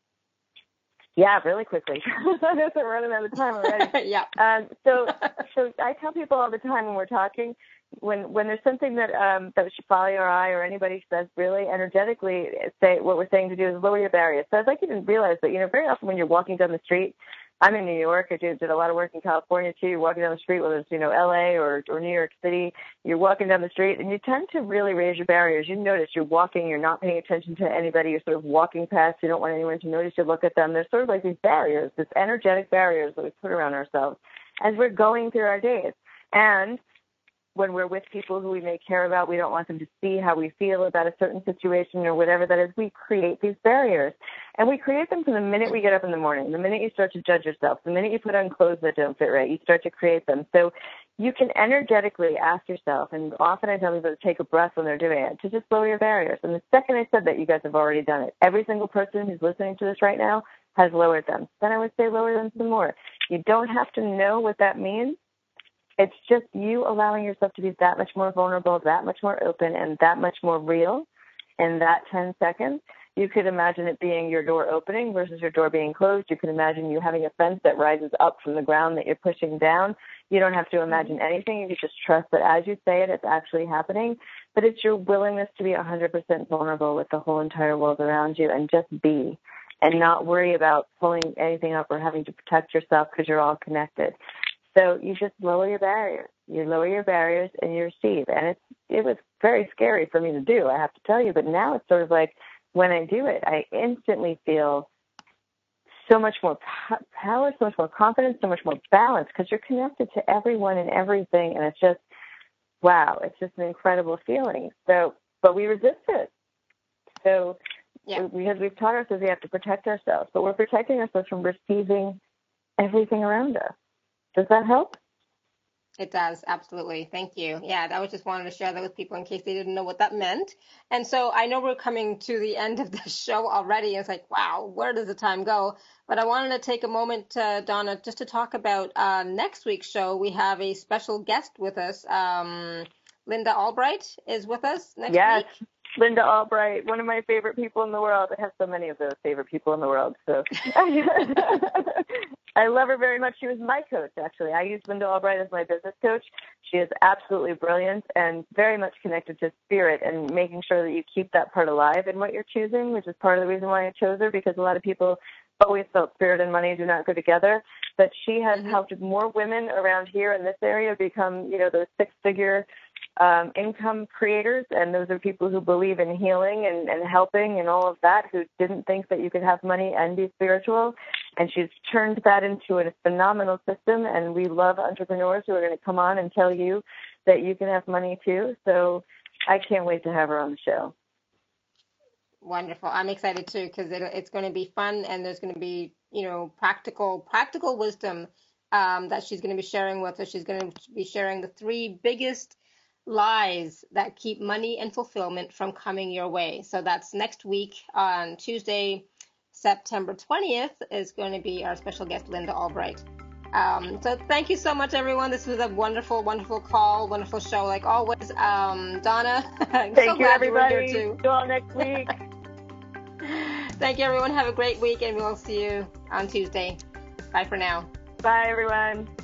Yeah, really quickly. I guess I'm running out of time already. yeah. Um, so, so I tell people all the time when we're talking, when when there's something that um, that Shefali or I or anybody says, really energetically say what we're saying to do is lower your barriers. So I'd like you to realize that, you know, very often when you're walking down the street, I'm in New York. I did, did a lot of work in California too. You're walking down the street, whether it's, you know, L A or, or New York City, you're walking down the street and you tend to really raise your barriers. You notice you're walking, you're not paying attention to anybody. You're sort of walking past. You don't want anyone to notice you look at them. There's sort of like these barriers, these energetic barriers that we put around ourselves as we're going through our days. And when we're with people who we may care about, we don't want them to see how we feel about a certain situation or whatever that is. We create these barriers. And we create them from the minute we get up in the morning, the minute you start to judge yourself, the minute you put on clothes that don't fit right, you start to create them. So you can energetically ask yourself, and often I tell people to take a breath when they're doing it, to just lower your barriers. And the second I said that, you guys have already done it. Every single person who's listening to this right now has lowered them. Then I would say lower them some more. You don't have to know what that means. It's just you allowing yourself to be that much more vulnerable, that much more open, and that much more real in that ten seconds. You could imagine it being your door opening versus your door being closed. You could imagine you having a fence that rises up from the ground that you're pushing down. You don't have to imagine anything. You can just trust that as you say it, it's actually happening. But it's your willingness to be one hundred percent vulnerable with the whole entire world around you and just be and not worry about pulling anything up or having to protect yourself because you're all connected. So you just lower your barriers. You lower your barriers and you receive. And it's, it was very scary for me to do, I have to tell you. But now it's sort of like when I do it, I instantly feel so much more power, so much more confidence, so much more balance because you're connected to everyone and everything. And it's just, wow, it's just an incredible feeling. So, but we resist it. So yeah. because we've taught ourselves we have to protect ourselves, but we're protecting ourselves from receiving everything around us. Does that help? It does, absolutely. Thank you. Yeah, I was just wanted to share that with people in case they didn't know what that meant. And so I know we're coming to the end of the show already. It's like, wow, where does the time go? But I wanted to take a moment, uh, Donna, just to talk about uh, next week's show. We have a special guest with us. Um, Linda Albright is with us next yes. week. Linda Albright, one of my favorite people in the world. I have so many of those favorite people in the world. So I love her very much. She was my coach, actually. I used Linda Albright as my business coach. She is absolutely brilliant and very much connected to spirit and making sure that you keep that part alive in what you're choosing, which is part of the reason why I chose her, because a lot of people always felt spirit and money do not go together. But she has mm-hmm. helped more women around here in this area become, you know, those six-figure Um, income creators, and those are people who believe in healing and, and helping and all of that, who didn't think that you could have money and be spiritual. And she's turned that into a phenomenal system, and we love entrepreneurs who are going to come on and tell you that you can have money too. So I can't wait to have her on the show. Wonderful. I'm excited too, because it, it's going to be fun, and there's going to be, you know, practical, practical wisdom um, that she's going to be sharing with us. She's going to be sharing the three biggest lies that keep money and fulfillment from coming your way. So that's next week on Tuesday, September twentieth is going to be our special guest, Linda Albright. Um, so thank you so much, everyone. This was a wonderful, wonderful call, wonderful show, like always. Um, Donna, I'm thank so you, glad everybody. You were here too. See you all next week. Thank you, everyone. Have a great week, and we'll see you on Tuesday. Bye for now. Bye, everyone.